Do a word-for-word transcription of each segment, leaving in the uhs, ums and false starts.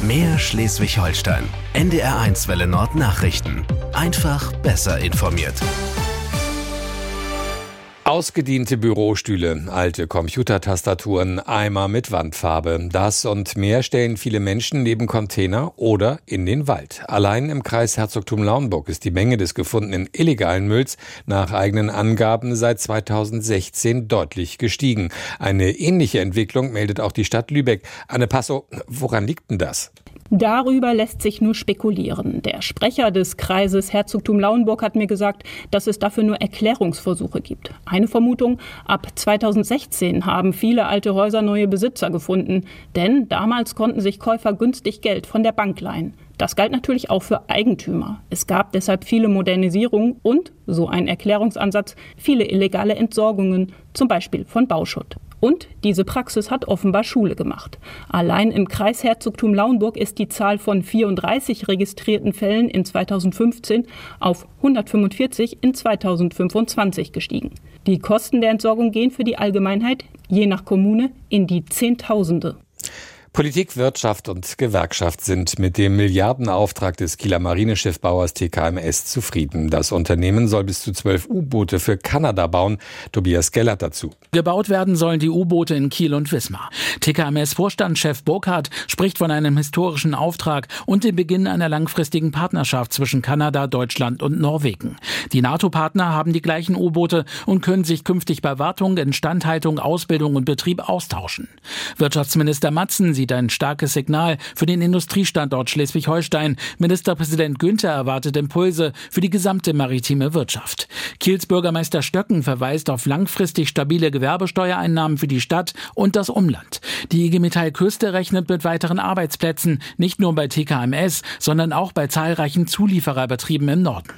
Mehr Schleswig-Holstein. N D R eins Welle Nord Nachrichten. Einfach besser informiert. Ausgediente Bürostühle, alte Computertastaturen, Eimer mit Wandfarbe. Das und mehr stellen viele Menschen neben Container oder in den Wald. Allein im Kreis Herzogtum Lauenburg ist die Menge des gefundenen illegalen Mülls nach eigenen Angaben seit zweitausendsechzehn deutlich gestiegen. Eine ähnliche Entwicklung meldet auch die Stadt Lübeck. Anne Passow, woran liegt denn das? Darüber lässt sich nur spekulieren. Der Sprecher des Kreises Herzogtum Lauenburg hat mir gesagt, dass es dafür nur Erklärungsversuche gibt. Eine Vermutung: Ab zweitausendsechzehn haben viele alte Häuser neue Besitzer gefunden. Denn damals konnten sich Käufer günstig Geld von der Bank leihen. Das galt natürlich auch für Eigentümer. Es gab deshalb viele Modernisierungen und, so ein Erklärungsansatz, viele illegale Entsorgungen, zum Beispiel von Bauschutt. Und diese Praxis hat offenbar Schule gemacht. Allein im Kreis Herzogtum Lauenburg ist die Zahl von vierunddreißig registrierten Fällen in zweitausendfünfzehn auf hundertfünfundvierzig in zweitausendfünfundzwanzig gestiegen. Die Kosten der Entsorgung gehen für die Allgemeinheit, je nach Kommune, in die Zehntausende. Politik, Wirtschaft und Gewerkschaft sind mit dem Milliardenauftrag des Kieler Marineschiffbauers T K M S zufrieden. Das Unternehmen soll bis zu zwölf U-Boote für Kanada bauen. Tobias Gellert dazu. Gebaut werden sollen die U-Boote in Kiel und Wismar. T K M S-Vorstandschef Burkhardt spricht von einem historischen Auftrag und dem Beginn einer langfristigen Partnerschaft zwischen Kanada, Deutschland und Norwegen. Die NATO-Partner haben die gleichen U-Boote und können sich künftig bei Wartung, Instandhaltung, Ausbildung und Betrieb austauschen. Wirtschaftsminister Matzen sieht ein starkes Signal für den Industriestandort Schleswig-Holstein. Ministerpräsident Günther erwartet Impulse für die gesamte maritime Wirtschaft. Kiels Bürgermeister Stöcken verweist auf langfristig stabile Gewerbesteuereinnahmen für die Stadt und das Umland. Die I G Metall Küste rechnet mit weiteren Arbeitsplätzen, nicht nur bei T K M S, sondern auch bei zahlreichen Zuliefererbetrieben im Norden.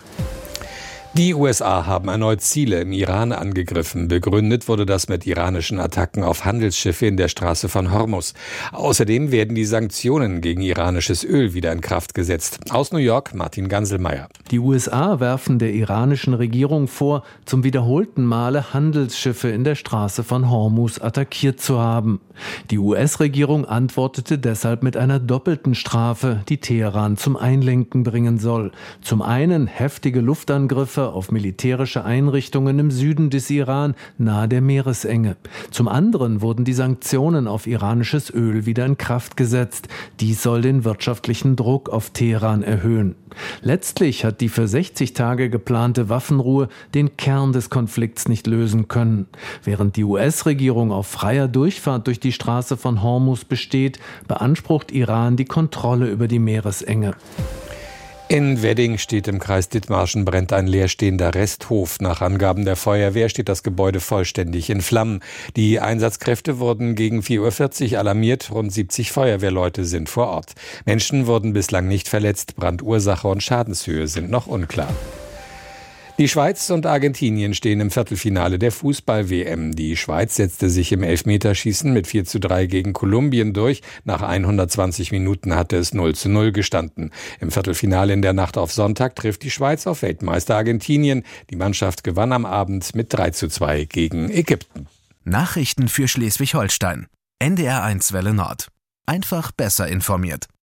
Die U S A haben erneut Ziele im Iran angegriffen. Begründet wurde das mit iranischen Attacken auf Handelsschiffe in der Straße von Hormuz. Außerdem werden die Sanktionen gegen iranisches Öl wieder in Kraft gesetzt. Aus New York, Martin Ganselmeier. Die U S A werfen der iranischen Regierung vor, zum wiederholten Male Handelsschiffe in der Straße von Hormuz attackiert zu haben. Die U S-Regierung antwortete deshalb mit einer doppelten Strafe, die Teheran zum Einlenken bringen soll. Zum einen heftige Luftangriffe auf militärische Einrichtungen im Süden des Iran nahe der Meeresenge. Zum anderen wurden die Sanktionen auf iranisches Öl wieder in Kraft gesetzt. Dies soll den wirtschaftlichen Druck auf Teheran erhöhen. Letztlich hat die für sechzig Tage geplante Waffenruhe den Kern des Konflikts nicht lösen können. Während die U S-Regierung auf freier Durchfahrt durch die Straße von Hormuz besteht, beansprucht Iran die Kontrolle über die Meeresenge. In Wedding steht im Kreis Dithmarschen brennt ein leerstehender Resthof. Nach Angaben der Feuerwehr steht das Gebäude vollständig in Flammen. Die Einsatzkräfte wurden gegen vier Uhr vierzig alarmiert. Rund siebzig Feuerwehrleute sind vor Ort. Menschen wurden bislang nicht verletzt. Brandursache und Schadenshöhe sind noch unklar. Die Schweiz und Argentinien stehen im Viertelfinale der Fußball-W M. Die Schweiz setzte sich im Elfmeterschießen mit vier zu drei gegen Kolumbien durch. Nach hundertzwanzig Minuten hatte es null zu null gestanden. Im Viertelfinale in der Nacht auf Sonntag trifft die Schweiz auf Weltmeister Argentinien. Die Mannschaft gewann am Abend mit drei zu zwei gegen Ägypten. Nachrichten für Schleswig-Holstein. N D R eins Welle Nord. Einfach besser informiert.